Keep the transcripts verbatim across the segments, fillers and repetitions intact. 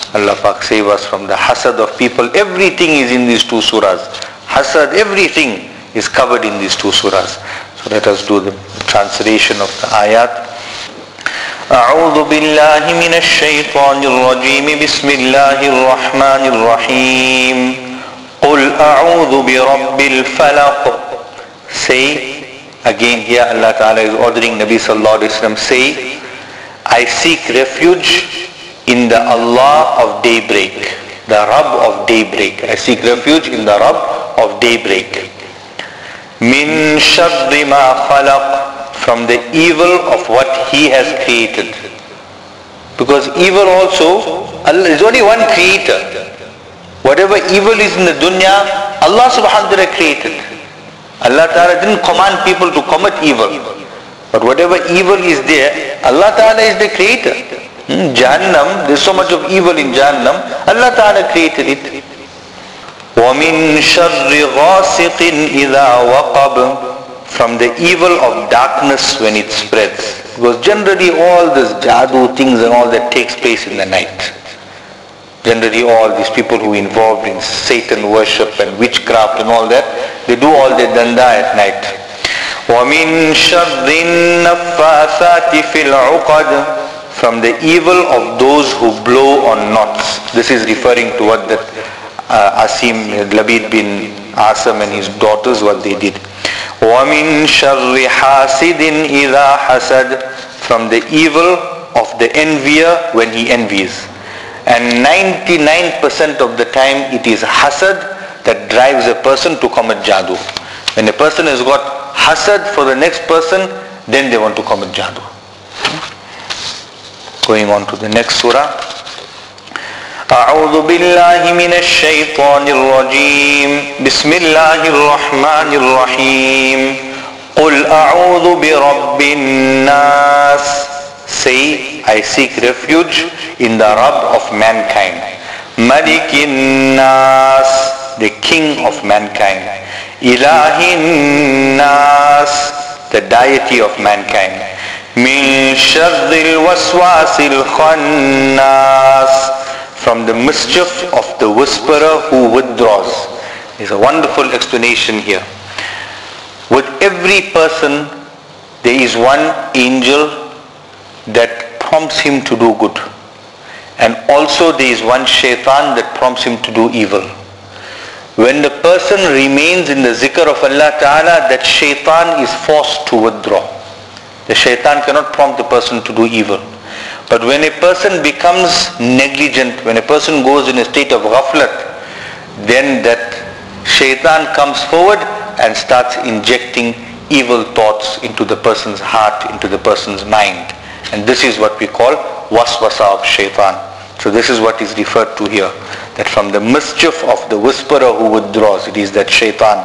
Allah Pak save us from the hasad of people. Everything is in these two surahs. Hasad, everything is covered in these two surahs. So let us do the translation of the ayat. أعوذ بالله من الشيطان الرجيم بسم الله الرحمن الرحيم قل أعوذ برب الفلق. Say, again here Allah Ta'ala is ordering Nabi Sallallahu Alaihi Wasallam, say, I seek refuge in the Allah of daybreak, the Rabb of daybreak. I seek refuge in the Rabb of daybreak. Min sharri ma khalaq, from the evil of what He has created. Because evil also, Allah is only one creator. Whatever evil is in the dunya, Allah subhanahu wa ta'ala created. Allah Ta'ala didn't command people to commit evil. But whatever evil is there, Allah Ta'ala is the creator. Hmm? Jahannam, there's so much of evil in Jahannam, Allah Ta'ala created it. وَمِن شَرِّ غَاسِقٍ إِذَا وَقَبٍ, from the evil of darkness when it spreads. Because generally all this jadoo things and all that takes place in the night. Generally all these people who are involved in Satan worship and witchcraft and all that, they do all their danda at night. وَمِن شَرِّ النَّفَّاثَاتِ فِي الْعُقَدِ, from the evil of those who blow on knots. This is referring to what that uh, Asim, Labid bin Asam and his daughters, what they did. وَمِن شَرِّ حَاسِدٍ إِذَا حَسَدٍ, from the evil of the envier when he envies. And ninety-nine percent of the time it is hasad that drives a person to commit jadoo. When a person has got hasad for the next person, then they want to commit jadoo. Going on to the next surah. أعوذ بالله من الشيطان الرجيم بسم الله الرحمن الرحيم قل أعوذ برب الناس. Say, I seek refuge in the Rabb of mankind. ملك الناس, the King of mankind. إله الناس, the deity of mankind. من شر الوسواس الخناس, from the mischief of the whisperer who withdraws. There's a wonderful explanation here. With every person there is one angel that prompts him to do good, and also there is one shaitan that prompts him to do evil. When the person remains in the zikr of Allah Ta'ala, that shaitan is forced to withdraw. The shaitan cannot prompt the person to do evil. But when a person becomes negligent, when a person goes in a state of ghaflat, then that shaitan comes forward and starts injecting evil thoughts into the person's heart, into the person's mind. And this is what we call waswasa of shaitan. So this is what is referred to here, that from the mischief of the whisperer who withdraws, it is that shaitan.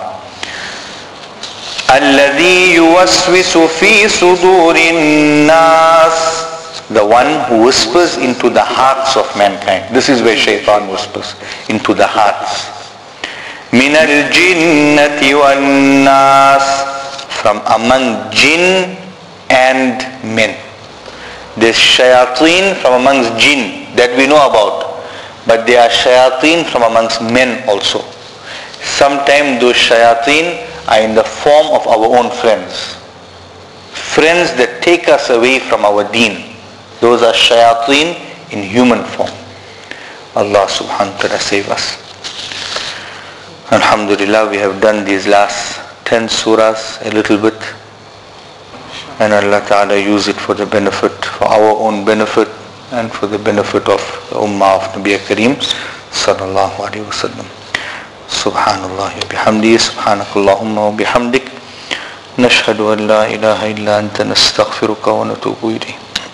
الَّذِي يُوَسْوِسُ فِي صُدُورِ النَّاسِ, the one who whispers into the hearts of mankind. This is where shaitan whispers, into the hearts. مِنَ الْجِنَّةِ وَالنَّاسِ, from among jinn and men. There's shayateen from amongst jinn that we know about, but there are shayateen from amongst men also. Sometimes those shayateen are in the form of our own friends. Friends that take us away from our deen. Those are shayateen in human form. Allah subhanahu wa ta'ala save us. Alhamdulillah, we have done these last ten surahs a little bit. And Allah Ta'ala use it for the benefit, for our own benefit and for the benefit of the Ummah of Nabi Kareem Sallallahu Alaihi Wasallam. Subhanallah wa bihamdihi, subhanakallahumma wa bihamdik, nashhadu an la ilaha illa anta nastaghfiruka wa natubu ilayk.